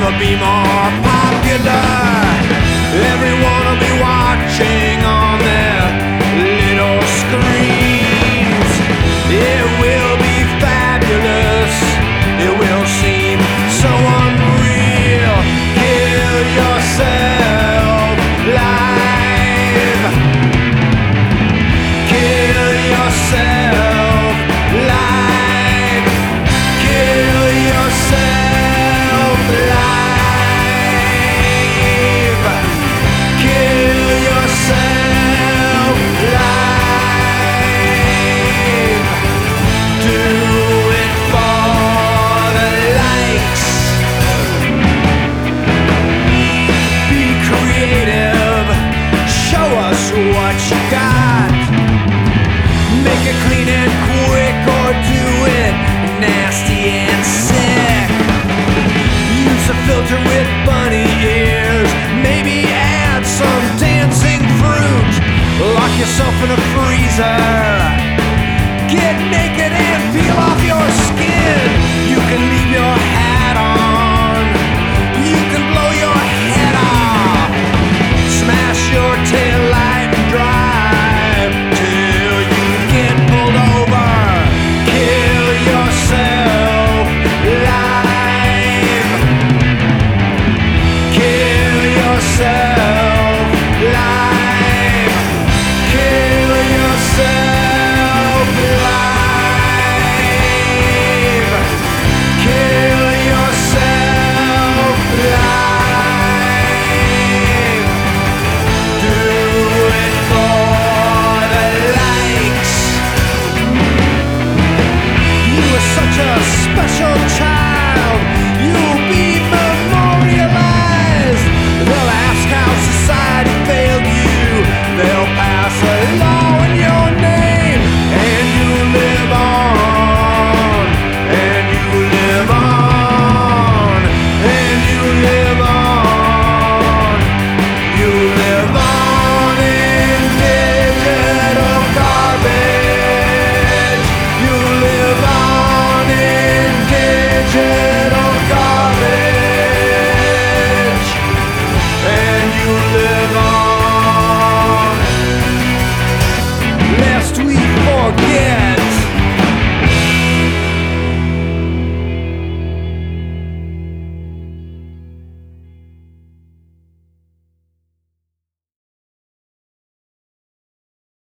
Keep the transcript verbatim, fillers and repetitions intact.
never be more popular. Everyone will be watching on their little screens. It will be fabulous. It will seem so unreal. Kill yourself live. Kill yourself live. Kill yourself live. Kill yourself live. Do it for the likes. Be creative. Show us what you got. Make it clean and quick, or do it nasty and sick. Use a filter with bunny ears. Maybe add some dancing fruit. Lock yourself in a freezer. Get naked and peel off your skin. You can leave your hat on. You can blow your head off. Smash your tail light and drive till you get pulled over. Kill yourself live. Kill yourself live. Kill yourself live. Kill yourself live. Do it for the likes. You were such a special child. You'll be memorialized. They'll ask how society failed you. They'll pass a law in your name, and you live on, and you live on, and you live on. You live on in digital garbage. You live on in digital